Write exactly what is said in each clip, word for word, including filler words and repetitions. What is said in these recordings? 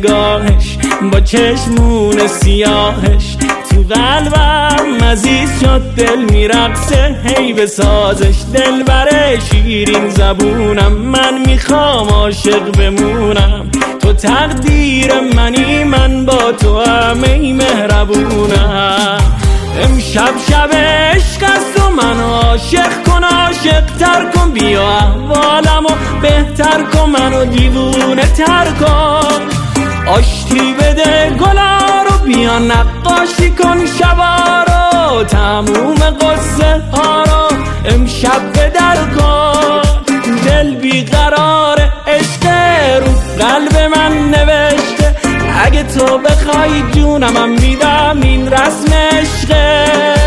نگاهش با چشمون سیاهش تو قلبم مزید شد، دل میرقصه هی به سازش. دل بره شیرین زبونم، من میخوام عاشق بمونم. تو تقدیر منی، من با تو هم ای مهربونم. امشب شب عشق است و منو عاشق کن، عاشق تر کن، بیا احوالمو بهتر کن، منو دیوونه تر کن. آشتی بده گلا رو، بیا نقاشی کن شبا رو، تموم قصه ها رو امشب بدر کن. دل بیقرار عشق رو قلب من نوشته، اگه تو بخوای جونم هم میدم، این رسم عشقه.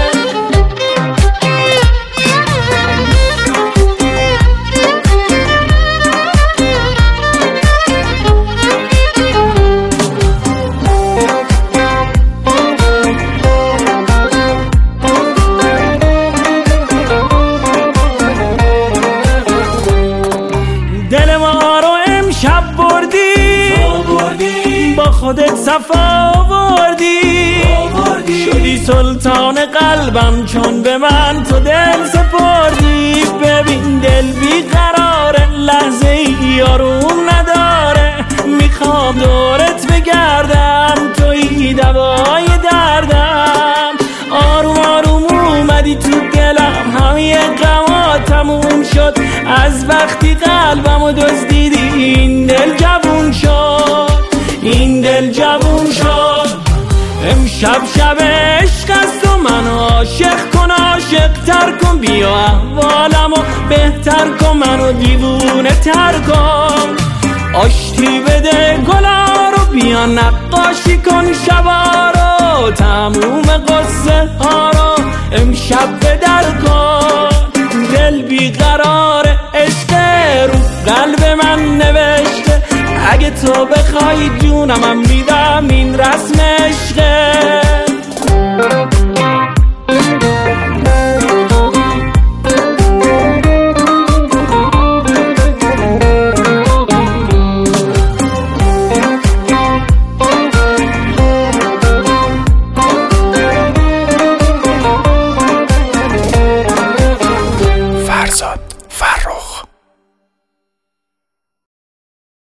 دل ما رو امشب بردی، با خودت صفا آوردی، شدی سلطان قلبم چون به من تو دل سپردی. ببین دل بیقراره، لحظه ای آروم نداره، میخوام دورت بگردم، تویی دوای دردم. آروم آروم اومدی تو دلم، همه غما تموم شد از وقتی قلبمو دزدیدی. این دل جوون شد، این دل جوون شد. امشب شب عشق است و منو عاشق کن، عاشق تر کن، بیا احوالمو بهتر کن، منو دیوونه تر کن. آشتی بده گلا رو، بیا نقاشی کن شبا رو، تموم قصه ها رو امشب بدر کن. دل بیقرار عشق رو قلب من نوشته، اگه تو بخوای جونم هم میدم، این رسم عشقه.